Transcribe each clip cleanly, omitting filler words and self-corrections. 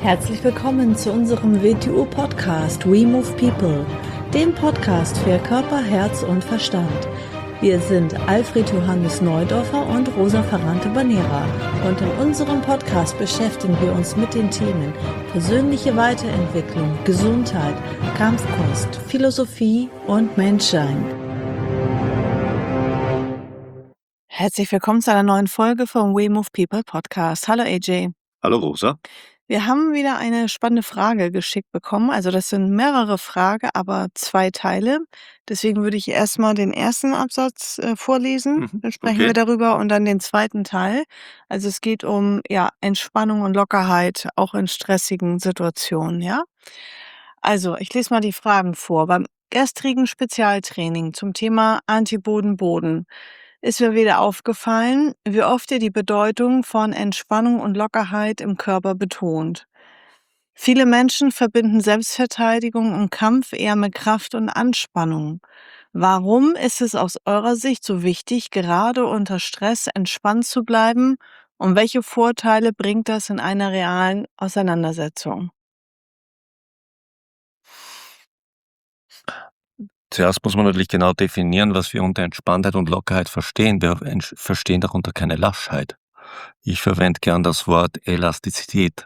Herzlich willkommen zu unserem WTU-Podcast We Move People, dem Podcast für Körper, Herz und Verstand. Wir sind Alfred Johannes Neudorfer und Rosa Ferrante-Banera und in unserem Podcast beschäftigen wir uns mit den Themen persönliche Weiterentwicklung, Gesundheit, Kampfkunst, Philosophie und Menschsein. Herzlich willkommen zu einer neuen Folge vom We Move People Podcast. Hallo AJ. Hallo Rosa. Wir haben wieder eine spannende Frage geschickt bekommen. Also das sind mehrere Fragen, aber 2 Teile. Deswegen würde ich erstmal den ersten Absatz vorlesen. Dann sprechen wir Okay. darüber und dann den zweiten Teil. Also es geht um Entspannung und Lockerheit, auch in stressigen Situationen, ja? Also, ich lese mal die Fragen vor. Beim gestrigen Spezialtraining zum Thema Antiboden-Boden ist mir wieder aufgefallen, wie oft ihr die Bedeutung von Entspannung und Lockerheit im Körper betont. Viele Menschen verbinden Selbstverteidigung und Kampf eher mit Kraft und Anspannung. Warum ist es aus eurer Sicht so wichtig, gerade unter Stress entspannt zu bleiben? Und welche Vorteile bringt das in einer realen Auseinandersetzung? Zuerst muss man natürlich genau definieren, was wir unter Entspanntheit und Lockerheit verstehen. Wir verstehen darunter keine Laschheit. Ich verwende gern das Wort Elastizität.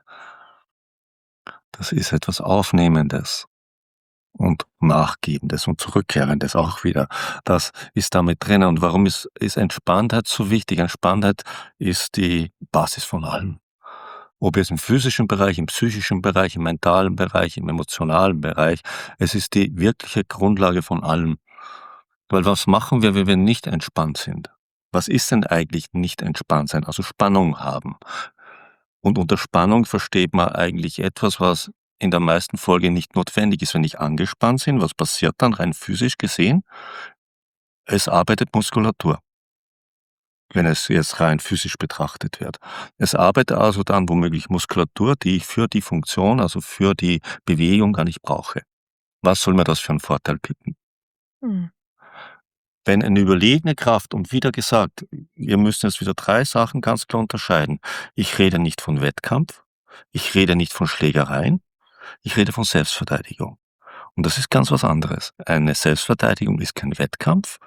Das ist etwas Aufnehmendes und Nachgebendes und Zurückkehrendes auch wieder. Das ist damit drin. Und warum ist Entspanntheit so wichtig? Entspanntheit ist die Basis von allem. Ob jetzt im physischen Bereich, im psychischen Bereich, im mentalen Bereich, im emotionalen Bereich. Es ist die wirkliche Grundlage von allem. Weil was machen wir, wenn wir nicht entspannt sind? Was ist denn eigentlich nicht entspannt sein? Also Spannung haben. Und unter Spannung versteht man eigentlich etwas, was in der meisten Folge nicht notwendig ist. Wenn ich angespannt bin, was passiert dann rein physisch gesehen? Es arbeitet Muskulatur, wenn es jetzt rein physisch betrachtet wird. Es arbeitet also dann womöglich Muskulatur, die ich für die Funktion, also für die Bewegung gar nicht brauche. Was soll mir das für einen Vorteil bieten? Hm. Wenn eine überlegene Kraft, und wieder gesagt, wir müssen jetzt wieder 3 Sachen ganz klar unterscheiden. Ich rede nicht von Wettkampf, ich rede nicht von Schlägereien, ich rede von Selbstverteidigung. Und das ist ganz was anderes. Eine Selbstverteidigung ist kein Wettkampf.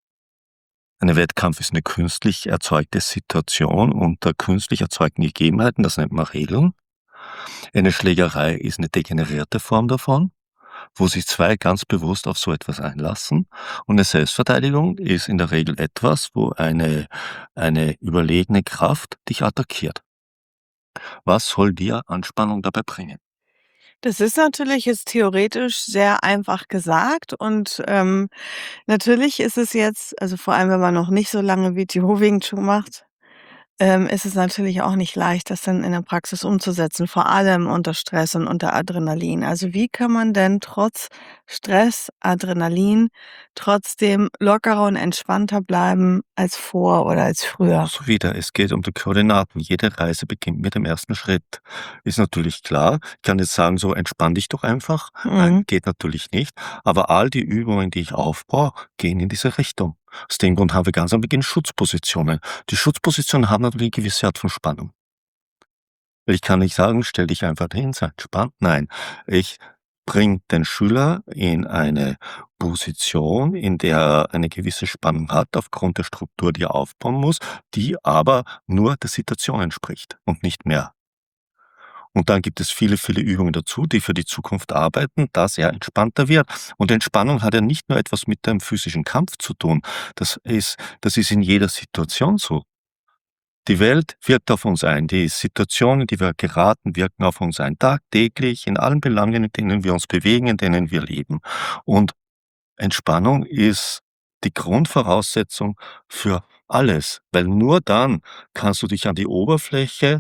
Ein Wettkampf ist eine künstlich erzeugte Situation unter künstlich erzeugten Gegebenheiten, das nennt man Regeln. Eine Schlägerei ist eine degenerierte Form davon, wo sich 2 ganz bewusst auf so etwas einlassen. Und eine Selbstverteidigung ist in der Regel etwas, wo eine überlegene Kraft dich attackiert. Was soll dir Anspannung dabei bringen? Das ist natürlich jetzt theoretisch sehr einfach gesagt und natürlich ist es jetzt, also vor allem, wenn man noch nicht so lange WTO Wing Chun macht, ist es natürlich auch nicht leicht, das dann in der Praxis umzusetzen, vor allem unter Stress und unter Adrenalin. Also wie kann man denn trotz Stress, Adrenalin trotzdem lockerer und entspannter bleiben als vor oder als früher? So wieder, es geht um die Koordinaten. Jede Reise beginnt mit dem ersten Schritt. Ist natürlich klar. Ich kann jetzt sagen, so entspann dich doch einfach. Nein, Mhm. geht natürlich nicht. Aber all die Übungen, die ich aufbaue, gehen in diese Richtung. Aus dem Grund haben wir ganz am Beginn Schutzpositionen. Die Schutzpositionen haben natürlich eine gewisse Art von Spannung. Ich kann nicht sagen, stell dich einfach hin, sei entspannt. Nein, ich bringe den Schüler in eine Position, in der er eine gewisse Spannung hat aufgrund der Struktur, die er aufbauen muss, die aber nur der Situation entspricht und nicht mehr. Und dann gibt es viele, viele Übungen dazu, die für die Zukunft arbeiten, dass er entspannter wird. Und Entspannung hat ja nicht nur etwas mit dem physischen Kampf zu tun. Das ist in jeder Situation so. Die Welt wirkt auf uns ein. Die Situationen, in die wir geraten, wirken auf uns ein. Tagtäglich, in allen Belangen, in denen wir uns bewegen, in denen wir leben. Und Entspannung ist die Grundvoraussetzung für alles, weil nur dann kannst du dich an die Oberfläche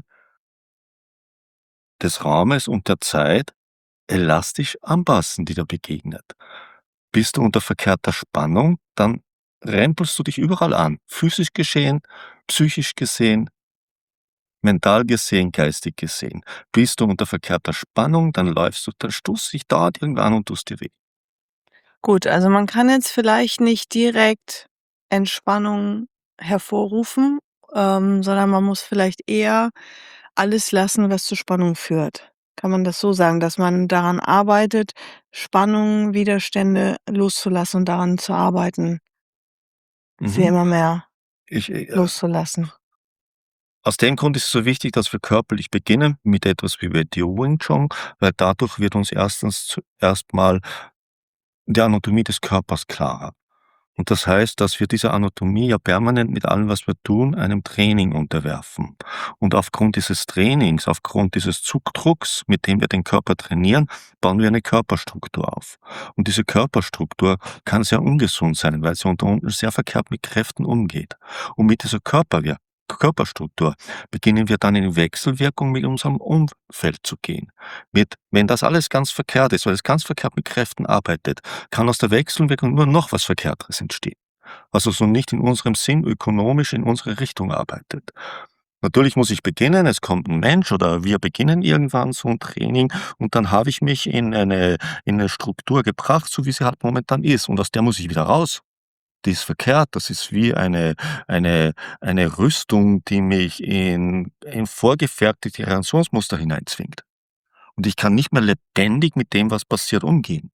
des Raumes und der Zeit elastisch anpassen, die dir begegnet. Bist du unter verkehrter Spannung, dann rempelst du dich überall an. Physisch gesehen, psychisch gesehen, mental gesehen, geistig gesehen. Bist du unter verkehrter Spannung, dann stoßt dich dort irgendwann und tust dir weh. Gut, also man kann jetzt vielleicht nicht direkt Entspannung hervorrufen, sondern man muss vielleicht eher alles lassen, was zur Spannung führt. Kann man das so sagen, dass man daran arbeitet, Spannungen, Widerstände loszulassen und daran zu arbeiten, sie Mhm. immer mehr Ich, loszulassen? aus dem Grund ist es so wichtig, dass wir körperlich beginnen mit etwas wie Wing Chun, weil dadurch wird uns erstens zuerst mal die Anatomie des Körpers klarer. Und das heißt, dass wir diese Anatomie ja permanent mit allem, was wir tun, einem Training unterwerfen. Und aufgrund dieses Trainings, aufgrund dieses Zugdrucks, mit dem wir den Körper trainieren, bauen wir eine Körperstruktur auf. Und diese Körperstruktur kann sehr ungesund sein, weil sie unter uns sehr verkehrt mit Kräften umgeht. Und mit dieser Körperstruktur beginnen wir dann in Wechselwirkung mit unserem Umfeld zu gehen. Wenn das alles ganz verkehrt ist, weil es ganz verkehrt mit Kräften arbeitet, kann aus der Wechselwirkung nur noch was Verkehrteres entstehen. Was also nicht in unserem Sinn ökonomisch in unsere Richtung arbeitet. Natürlich muss ich beginnen, es kommt ein Mensch oder wir beginnen irgendwann so ein Training und dann habe ich mich in eine Struktur gebracht, so wie sie halt momentan ist und aus der muss ich wieder raus. Die ist verkehrt, das ist wie eine eine Rüstung, die mich in vorgefertigte Reaktionsmuster hineinzwingt. Und ich kann nicht mehr lebendig mit dem, was passiert, umgehen.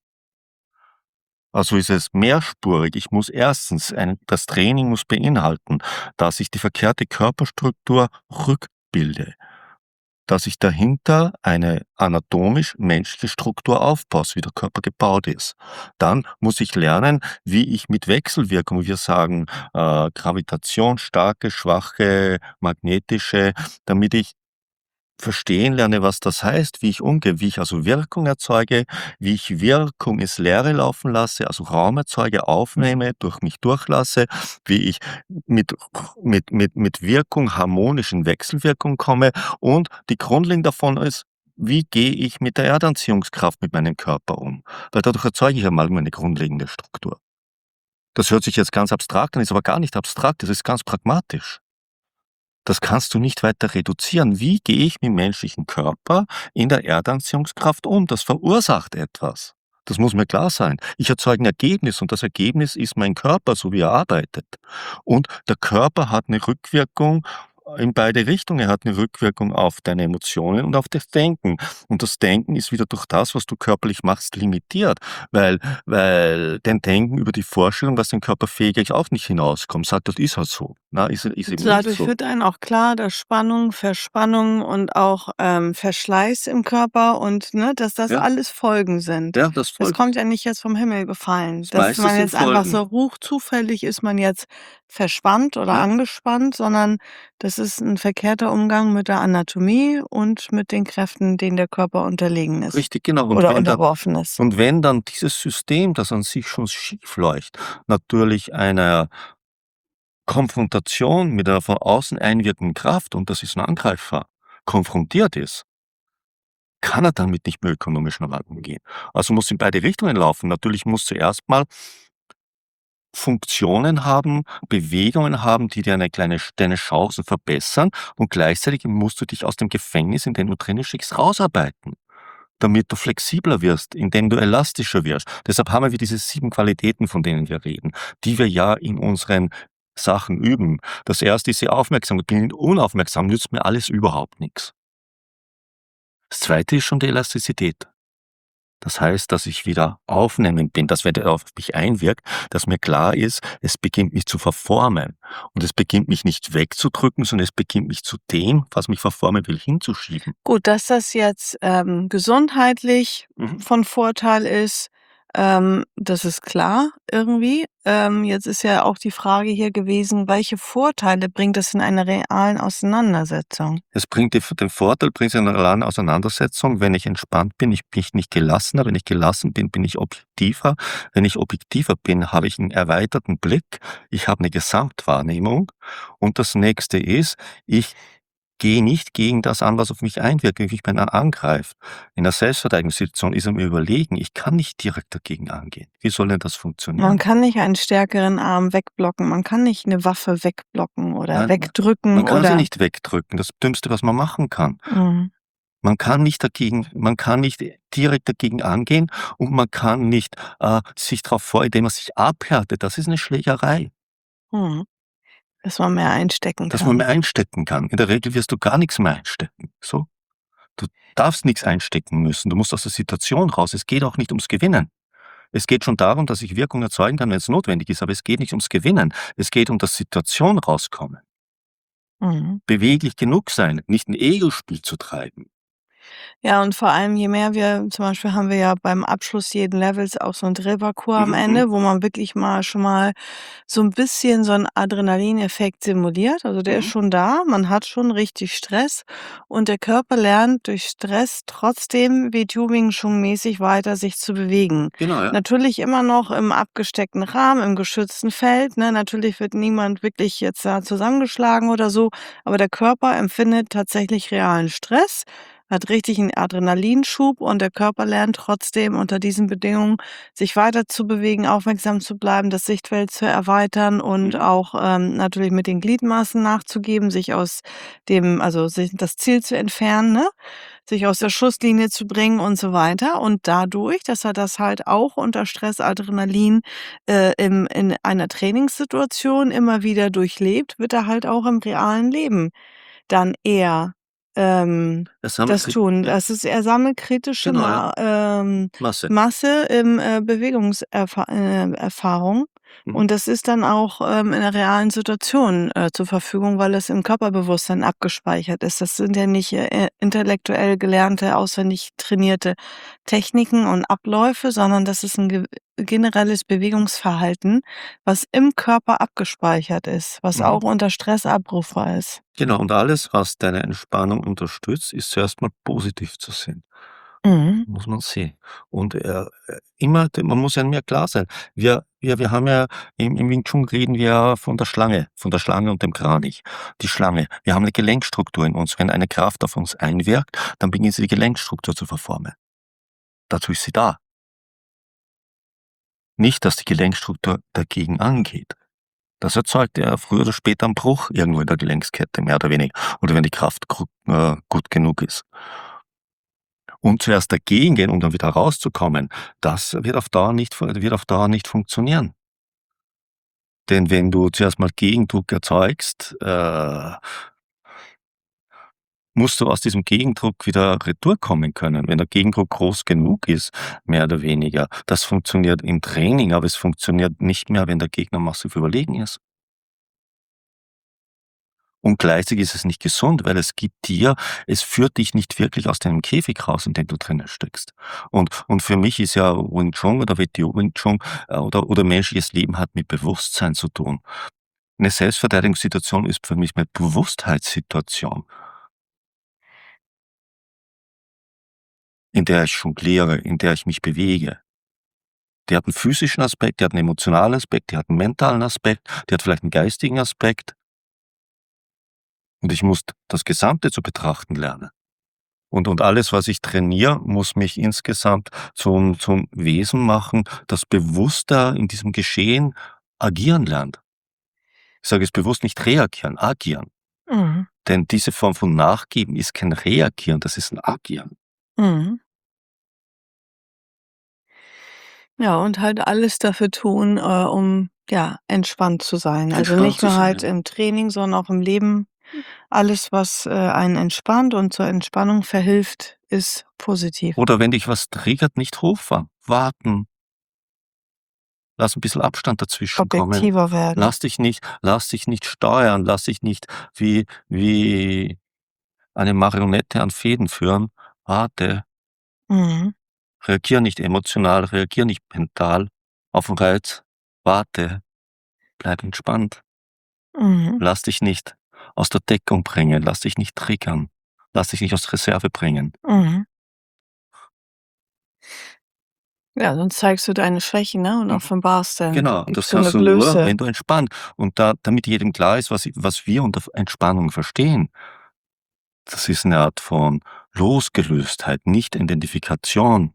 Also ist es mehrspurig. Ich muss erstens das Training muss beinhalten, dass ich die verkehrte Körperstruktur rückbilde, dass ich dahinter eine anatomisch-menschliche Struktur aufbaue, so wie der Körper gebaut ist. Dann muss ich lernen, wie ich mit Wechselwirkung, wir sagen, Gravitation, starke, schwache, magnetische, damit ich verstehen lerne, was das heißt, wie ich umgehe, wie ich also Wirkung erzeuge, wie ich Wirkung ins Leere laufen lasse, also Raum erzeuge, aufnehme, durch mich durchlasse, wie ich mit mit Wirkung harmonisch in Wechselwirkung komme und die Grundlegend davon ist, wie gehe ich mit der Erdanziehungskraft mit meinem Körper um? Weil dadurch erzeuge ich ja mal meine grundlegende Struktur. Das hört sich jetzt ganz abstrakt an, ist aber gar nicht abstrakt, das ist ganz pragmatisch. Das kannst du nicht weiter reduzieren. Wie gehe ich mit dem menschlichen Körper in der Erdanziehungskraft um? Das verursacht etwas. Das muss mir klar sein. Ich erzeuge ein Ergebnis und das Ergebnis ist mein Körper, so wie er arbeitet. Und der Körper hat eine Rückwirkung in beide Richtungen. Er hat eine Rückwirkung auf deine Emotionen und auf das Denken. Und das Denken ist wieder durch das, was du körperlich machst, limitiert, weil dein Denken über die Vorstellung, was dein Körper fähig ist, auch nicht hinauskommt. Sagt, das ist halt so. Na, ist eben nicht Dadurch so. wird einem auch klar, dass Spannung, Verspannung und auch, Verschleiß im Körper und, ne, dass das Ja, alles Folgen sind. ja, das Das folgt. kommt ja nicht jetzt vom Himmel gefallen, Das dass meiste man sind jetzt einfach Folgen. so zufällig ist man jetzt verspannt oder Ja, angespannt, sondern das ist 'n verkehrter Umgang mit der Anatomie und mit den Kräften, denen der Körper unterlegen ist richtig, genau. oder unterworfen ist. Und wenn dann dieses System, das an sich schon schief läuft, natürlich einer Konfrontation mit einer von außen einwirkenden Kraft, und das ist 'n Angreifer, konfrontiert ist, kann er damit nicht mehr ökonomisch normal umgehen. Also muss in beide Richtungen laufen. Natürlich musst du erst mal Funktionen haben, Bewegungen haben, die dir eine kleine deine Chancen verbessern und gleichzeitig musst du dich aus dem Gefängnis, in dem du drinnen steckst, rausarbeiten, damit du flexibler wirst, indem du elastischer wirst. Deshalb haben wir diese 7 Qualitäten, von denen wir reden, die wir ja in unseren Sachen üben. Das erste ist die Aufmerksamkeit. Bin ich unaufmerksam, nützt mir alles überhaupt nix. Das zweite ist schon die Elastizität. Das heißt, dass ich wieder aufnehmend bin, dass wenn der auf mich einwirkt, dass mir klar ist, es beginnt mich zu verformen. Und es beginnt mich nicht wegzudrücken, sondern es beginnt mich zu dem, was mich verformen will, hinzuschieben. Gut, dass das jetzt, gesundheitlich Mhm. von Vorteil ist, das ist klar irgendwie. Jetzt ist ja auch die Frage hier gewesen, welche Vorteile bringt es in einer realen Auseinandersetzung? Es bringt den Vorteil, bringt es in einer realen Auseinandersetzung, wenn ich entspannt bin, ich bin nicht gelassener, wenn ich gelassen bin, bin ich objektiver. Wenn ich objektiver bin, habe ich einen erweiterten Blick, ich habe eine Gesamtwahrnehmung und das Nächste ist, ich gehe nicht gegen das an, was auf mich einwirkt, wie mich einer angreift. In der Selbstverteidigungssituation ist er mir überlegen, ich kann nicht direkt dagegen angehen. Wie soll denn das Man funktionieren? kann nicht einen stärkeren Arm wegblocken, man kann nicht 'ne Waffe wegblocken oder Nein, man wegdrücken kann sie oder nicht wegdrücken, das Dümmste, was man machen kann. mhm, Man kann nicht direkt dagegen angehen und man kann nicht, sich darauf vor indem man sich abhärtet. Das ist 'ne Schlägerei, mhm, dass man mehr einstecken dass man kann. mehr einstecken kann. In der Regel wirst du gar nix mehr einstecken, so. Du darfst nix einstecken müssen. Du musst aus der Situation raus. Es geht auch nicht ums Gewinnen. Es geht schon darum, dass ich Wirkung erzeugen kann, wenn's notwendig ist, aber es geht nicht ums Gewinnen. Es geht um das Situation rauskommen. Mhm. Beweglich genug sein, nicht 'n Ego-Spiel zu treiben. Ja, und vor allem, je mehr wir zum Beispiel haben wir ja beim Abschluss jeden Levels auch so 'n Drehparcours am Mhm, mhm, Ende, wo man wirklich mal schon mal so 'n bisschen so 'n Adrenalineffekt simuliert. Also, der ist mhm. schon da. Man hat schon richtig Stress und der Körper lernt durch Stress trotzdem wie Tubing Chong-mäßig weiter sich zu bewegen. Genau, ja. Natürlich immer noch im abgesteckten Rahmen, im geschützten Feld, ne? Natürlich wird niemand wirklich jetzt da zusammengeschlagen oder so, aber der Körper empfindet tatsächlich realen Stress, hat richtig 'n Adrenalinschub und der Körper lernt trotzdem unter diesen Bedingungen, sich weiter zu bewegen, aufmerksam zu bleiben, das Sichtfeld zu erweitern und Mhm, auch, natürlich mit den Gliedmaßen nachzugeben, sich aus dem also, sich das Ziel zu entfernen, ne? Sich aus der Schusslinie zu bringen und so weiter. Und dadurch, dass er das halt auch unter Stress, Adrenalin, in einer Trainingssituation immer wieder durchlebt, wird er halt auch im realen Leben dann eher, ähm, das haben wir das kri tun. ja, Das ist eher sammelkritische genau, ja. Masse. Masse im, Erfahrung. Mhm. Und das ist dann auch, in der realen Situation, zur Verfügung, weil es im Körperbewusstsein abgespeichert ist. Das sind ja nicht, intellektuell gelernte, auswendig trainierte Techniken und Abläufe, sondern das ist 'n generelles Bewegungsverhalten, was im Körper abgespeichert ist, was Mhm. auch unter Stress abrufbar ist. Genau, und alles, was deine Entspannung unterstützt, ist zuerst mal positiv zu sehen. Mhm. Muss man sehen. Und, immer man muss einem ja klar sein, wir haben ja im Wing Chun reden wir ja von der Schlange und dem Kranich. Die Schlange. Wir haben 'ne Gelenkstruktur in uns. Wenn eine Kraft auf uns einwirkt, dann beginnt sie die Gelenkstruktur zu verformen. Dazu ist sie da. Nicht, dass die Gelenkstruktur dagegen angeht. Das erzeugt ja früher oder später 'n Bruch irgendwo in der Gelenkskette, mehr oder weniger. Oder wenn die Kraft gut genug ist. Und zuerst dagegen gehen, um dann wieder rauszukommen, das wird auf Dauer nicht funktionieren. Denn wenn du zuerst mal Gegendruck erzeugst, musst du aus diesem Gegendruck wieder retour kommen können. Wenn der Gegendruck groß genug ist, mehr oder weniger. Das funktioniert im Training, aber es funktioniert nicht mehr, wenn der Gegner massiv überlegen ist. Und gleichzeitig ist es nicht gesund, weil es führt dich nicht wirklich aus deinem Käfig raus, in dem du drinnen steckst. Und für mich ist ja Wing Chun oder WTO Wing Chun, oder menschliches Leben hat mit Bewusstsein zu tun. Eine Selbstverteidigungssituation ist für mich 'ne Bewusstheitssituation, in der ich jongliere, in der ich mich bewege. Die hat 'n physischen Aspekt, die hat 'n emotionalen Aspekt, die hat 'n mentalen Aspekt, die hat vielleicht 'n geistigen Aspekt und ich muss das Gesamte zu betrachten lernen. Und alles, was ich trainiere, muss mich insgesamt zum Wesen machen, das bewusster in diesem Geschehen agieren lernt. Ich sage jetzt bewusst nicht reagieren, agieren. Mhm. Denn diese Form von Nachgeben ist kein Reagieren, das ist 'n Agieren. Mhm. Ja, und halt alles dafür tun, um, ja, entspannt zu sein. Also, Entspannt nicht zu nur sein, halt ja. im Training, sondern auch im Leben. Alles, was, einen entspannt und zur Entspannung verhilft, ist positiv. Oder wenn dich was triggert, nicht hochfahren, warten, lass 'n bisschen Abstand dazwischen kommen. Objektiver werden. Lass dich nicht steuern, lass dich nicht wie eine Marionette an Fäden führen. Warte, Mhm. reagier nicht emotional, reagier nicht mental auf 'n Reiz. Warte, bleib entspannt. Mhm. Lass dich nicht aus der Deckung bringen, lass dich nicht triggern, lass dich nicht aus Reserve bringen. Mhm. Ja, sonst zeigst du deine Schwächen, ne, und Mhm. offenbarst dann, Genau, und gibst das du 'ne kannst du nur, Blöße. wenn du entspannt und damit jedem klar ist, was wir unter Entspannung verstehen. Das ist 'ne Art von Losgelöstheit, nicht Identifikation.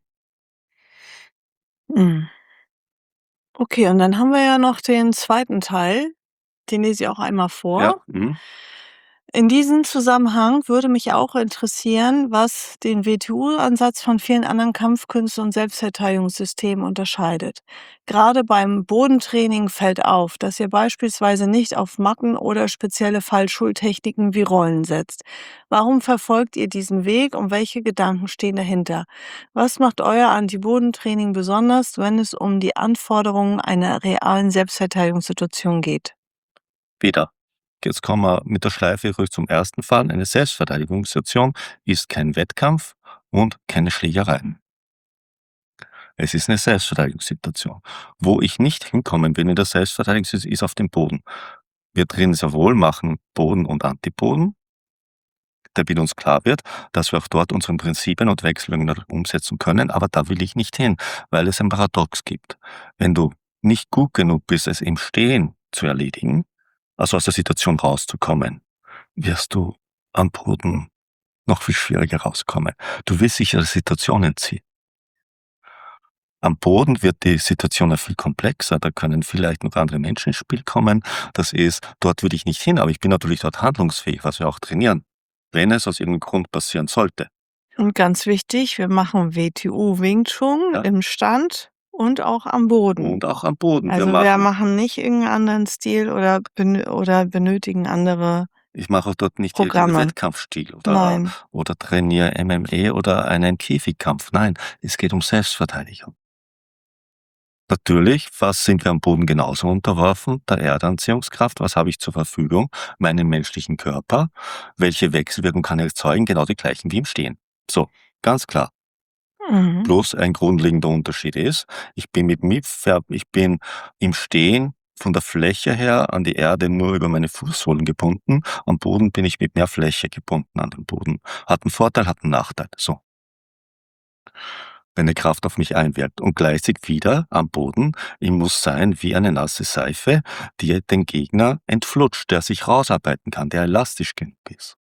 Mhm. Okay, und dann haben wir ja noch den zweiten Teil, den lese ich auch einmal Ja, vor. mhm. In diesem Zusammenhang würde mich auch interessieren, was den WTU-Ansatz von vielen anderen Kampfkünsten und Selbstverteidigungssystemen unterscheidet. Gerade beim Bodentraining fällt auf, dass ihr beispielsweise nicht auf Matten oder spezielle Fallschultechniken wie Rollen setzt. Warum verfolgt ihr diesen Weg und welche Gedanken stehen dahinter? Was macht euer Anti-Bodentraining besonders, wenn es um die Anforderungen einer realen Selbstverteidigungssituation geht? Wieder. Jetzt kommen wir mit der Schleife ruhig zum ersten Fall. Eine Selbstverteidigungssituation ist kein Wettkampf und keine Schlägerei. Es ist eine Selbstverteidigungssituation. Wo ich nicht hinkommen will in der Selbstverteidigung ist auf dem Boden. Wir drin sehr wohl machen Boden und Antiboden, damit uns klar wird, dass wir auch dort unsere Prinzipien und Wechselwirkungen umsetzen können, aber da will ich nicht hin, weil es ein Paradox gibt. Wenn du nicht gut genug bist, es im Stehen zu erledigen, also aus der Situation rauszukommen, wirst du am Boden noch viel schwieriger rauskommen. Du willst dich der Situation entziehen. Am Boden wird die Situation ja viel komplexer, da können vielleicht noch andere Menschen ins Spiel kommen. Das ist, dort würde ich nicht hin, aber ich bin natürlich dort handlungsfähig, was wir auch trainieren, wenn es aus irgendeinem Grund passieren sollte. Und ganz wichtig, wir machen WTU Wing Chun Ja? im Stand und auch am Boden. Und auch am Boden. Wir Also, wir machen machen nicht irgendeinen anderen Stil oder benötigen andere Ich mache auch dort nicht irgendeinen Programme. Wettkampfstil Nein. oder trainiere MMA oder einen Käfigkampf. Nein, es geht um Selbstverteidigung. Natürlich, was sind wir am Boden genauso unterworfen? Der Erdanziehungskraft, was habe ich zur Verfügung? Meinen menschlichen Körper. Welche Wechselwirkung kann er erzeugen? Genau die gleichen wie im Stehen. So, ganz klar. Mhm. Bloß ein grundlegender Unterschied ist, ich bin im Stehen von der Fläche her an die Erde nur über meine Fußsohlen gebunden. Am Boden bin ich mit mehr Fläche gebunden an den Boden. Hat einen Vorteil, hat einen Nachteil. So. Wenn eine Kraft auf mich einwirkt und gleichzeitig wieder am Boden, ich muss sein wie eine nasse Seife, die den Gegner entflutscht, der sich rausarbeiten kann, der elastisch genug ist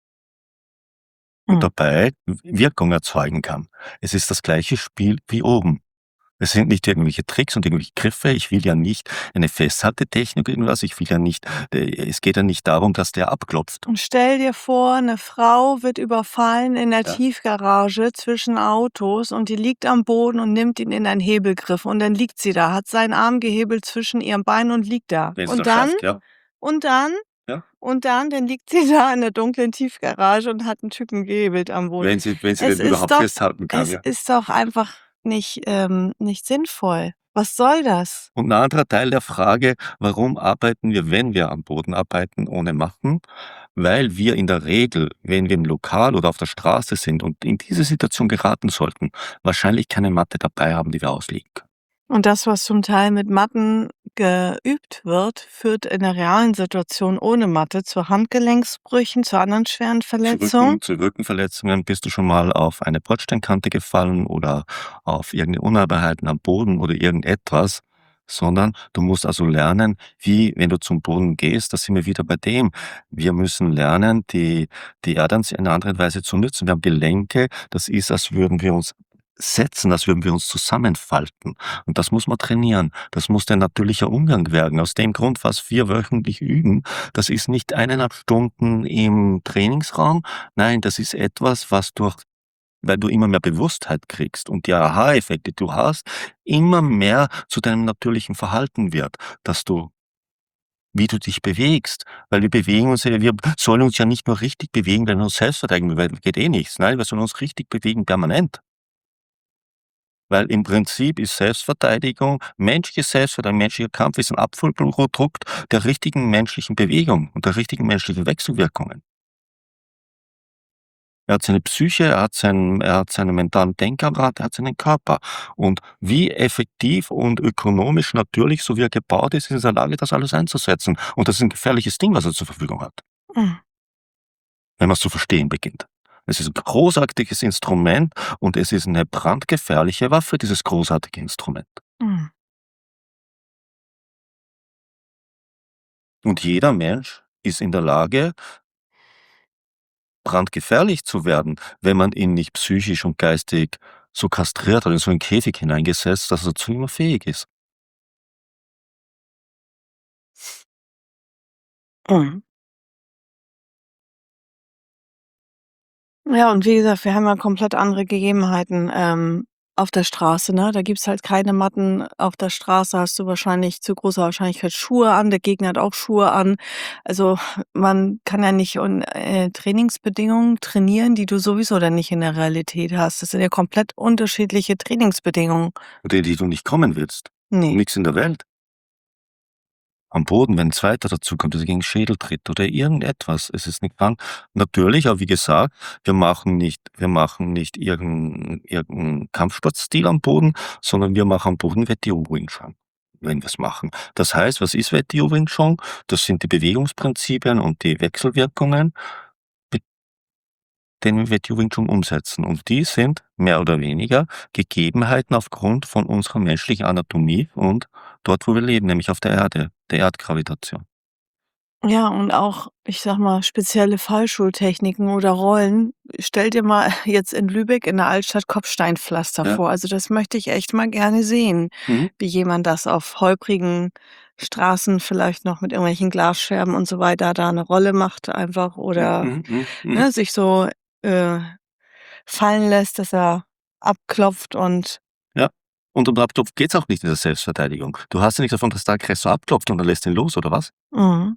und Mhm. dabei Wirkung erzeugen kann. Es ist das gleiche Spiel wie oben. Es sind nicht irgendwelche Tricks und irgendwelche Griffe. Ich will ja nicht eine Festhaltetechnik, irgendwas. Ich will ja nicht, es geht ja nicht darum, dass der abklopft. Und stell dir vor, 'ne Frau wird überfallen in der Ja, Tiefgarage zwischen Autos und die liegt am Boden und nimmt ihn in einen Hebelgriff und dann liegt sie da, hat seinen Arm gehebelt zwischen ihrem Bein und liegt da. wenn es Und das dann schafft, ja. und dann Ja. dann liegt sie da in der dunklen Tiefgarage und hat 'n Typen gehebelt am Boden. Wenn sie Es den ist überhaupt doch festhalten kann, es ja. ist doch einfach nicht sinnvoll. Was soll das? Und 'n anderer Teil der Frage: Warum arbeiten wir, wenn wir am Boden arbeiten, ohne Matten? Weil wir in der Regel, wenn wir im Lokal oder auf der Straße sind und in diese Situation geraten sollten, wahrscheinlich keine Matte dabei haben, die wir auslegen können. Und das, was zum Teil mit Matten geübt wird, führt in der realen Situation ohne Matte zu Handgelenksbrüchen, zu anderen schweren Verletzungen. Zu Rückenverletzungen, bist du schon mal auf eine Bordsteinkante gefallen oder auf irgendeine Unebenheiten am Boden oder irgendetwas, sondern du musst also lernen, wie wenn du zum Boden gehst, da sind wir wieder bei dem. Wir müssen lernen, die Erde in einer anderen Weise zu nutzen. Wir haben Gelenke, das ist, als würden wir uns setzen, als würden wir uns zusammenfalten. Und das muss man trainieren. Das muss ein natürlicher Umgang werden. Aus dem Grund, was wir wöchentlich üben, das ist nicht 1,5 Stunden im Trainingsraum. Nein, das ist etwas, was weil du immer mehr Bewusstheit kriegst und die Aha-Effekte, die du hast, immer mehr zu deinem natürlichen Verhalten wird, dass du wie du dich bewegst, weil wir sollen uns ja nicht nur richtig bewegen, wenn wir uns selbst verteidigen, weil geht eh nichts. Nein, wir sollen uns richtig bewegen permanent. Weil im Prinzip ist Selbstverteidigung, menschliche Selbstverteidigung, menschlicher Kampf ist ein Abfallprodukt der richtigen menschlichen Bewegung und der richtigen menschlichen Wechselwirkungen. Er hat seine Psyche, er hat seinen mentalen Denkapparat, er hat seinen Körper. Und wie effektiv und ökonomisch natürlich, so wie er gebaut ist, ist er in der Lage, das alles einzusetzen. Und das ist ein gefährliches Ding, was er zur Verfügung hat, Mhm. wenn man es zu verstehen beginnt. Es ist ein großartiges Instrument und es ist eine brandgefährliche Waffe, dieses großartige Instrument. Mhm. Und jeder Mensch ist in der Lage, brandgefährlich zu werden, wenn man ihn nicht psychisch und geistig so kastriert oder in so einen Käfig hineingesetzt, dass er dazu nicht mehr fähig ist. Mhm. Ja, und wie gesagt, wir haben ja komplett andere Gegebenheiten, auf der Straße, ne? Da gibt's halt keine Matten. Auf der Straße hast du wahrscheinlich zu großer Wahrscheinlichkeit Schuhe an, der Gegner hat auch Schuhe an. Also, man kann ja nicht Trainingsbedingungen trainieren, die du sowieso dann nicht in der Realität hast. Das sind ja komplett unterschiedliche Trainingsbedingungen. oder die du nicht kommen willst. Ne. Nix in der Welt. Am Boden, wenn 'n Zweiter dazukommt, der dir gegen 'n Schädel tritt oder irgendetwas. Es ist nicht krank. Natürlich, aber wie gesagt, wir machen nicht irgend Kampfsportstil am Boden, sondern wir machen am Boden WTO Wing Chun, wenn wir's machen. Das heißt, was ist WTO Wing Chun? Das sind die Bewegungsprinzipien und die Wechselwirkungen, mit denen wir WTO Wing Chun umsetzen. Und die sind mehr oder weniger Gegebenheiten aufgrund von unserer menschlichen Anatomie und dort, wo wir leben, nämlich auf der Erde, der Erdgravitation. Ja, und auch, ich sage mal, spezielle Fallschultechniken oder Rollen. Stell dir mal jetzt in Lübeck in der Altstadt Kopfsteinpflaster Ja. vor. Also, das möchte ich echt mal gerne sehen, Mhm. wie jemand das auf holprigen Straßen vielleicht noch mit irgendwelchen Glasscherben und so weiter da eine Rolle macht einfach Mhm, oder, mhm, mhm, mhm. ne, sich so, äh, fallen lässt, dass er abklopft und Ja. Und um Abklopfen geht's auch nicht in der Selbstverteidigung. Du hast ja nicht davon, dass der Aggressor abklopft und dann lässt ihn los, oder was? mhm.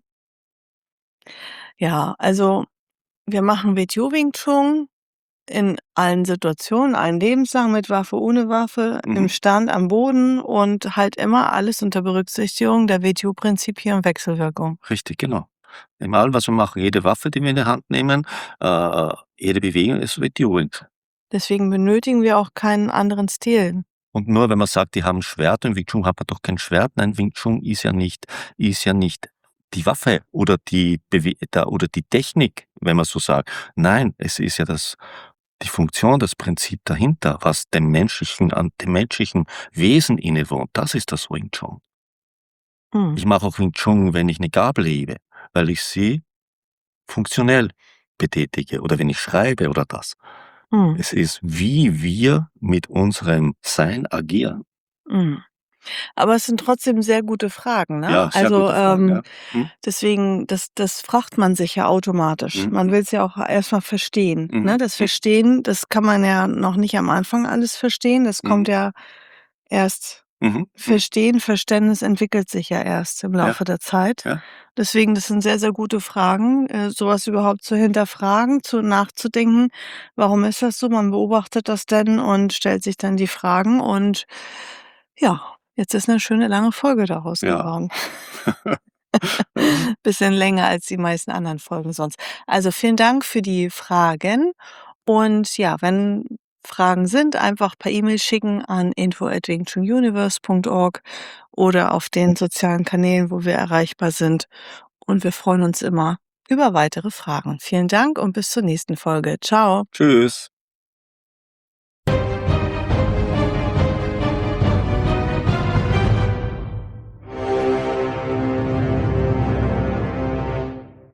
Ja, also, wir machen WTO Wing Chun in allen Situationen, allen Lebenslagen, mit Waffe, ohne Waffe, im Mhm. Stand, am Boden und halt immer alles unter Berücksichtigung der WTO-Prinzipien und Wechselwirkung. Richtig, genau. In allem, was wir machen, jede Waffe, die wir in die Hand nehmen, jede Bewegung ist Videoing. Deswegen benötigen wir auch keinen anderen Stil. Und nur wenn man sagt, die haben 'n Schwert und Wing Chun hat man doch kein Schwert. Nein, Wing Chun ist ja nicht die Waffe oder die Technik, wenn man so sagt. Nein, es ist ja die Funktion, das Prinzip dahinter, was dem menschlichen Wesen innewohnt. Das ist das Wing Chun. Mhm, Ich mache auch Wing Chun, wenn ich 'ne Gabel hebe, weil ich sie funktionell betätige oder wenn ich schreibe oder das. mhm, Es ist, wie wir mit unserem Sein agieren. mhm. Aber es sind trotzdem sehr gute Fragen, ne? Ja, sehr Also, gute Frage, ja. Mhm, deswegen, das fragt man sich ja automatisch. Man mhm, will's ja auch erst mal verstehen, mhm, ne? Das mhm, Verstehen, das kann man ja noch nicht am Anfang alles verstehen. Das mhm, kommt ja erst mhm, mhm. Verstehen, Verständnis entwickelt sich ja erst im Ja, Laufe der Zeit. ja. Deswegen, das sind sehr, sehr gute Fragen, so überhaupt zu hinterfragen, zu nachzudenken: „Warum ist das so?“ Man beobachtet das denn und stellt sich dann die Fragen und ja, jetzt ist 'ne schöne lange Folge daraus Ja. geworden. Bisschen länger als die meisten anderen Folgen sonst. Also, vielen Dank für die Fragen und ja, wenn Fragen sind, einfach per E-Mail schicken an info@wingchununiverse.org oder auf den sozialen Kanälen, wo wir erreichbar sind. Und wir freuen uns immer über weitere Fragen. Vielen Dank und bis zur nächsten Folge. Ciao. Tschüss.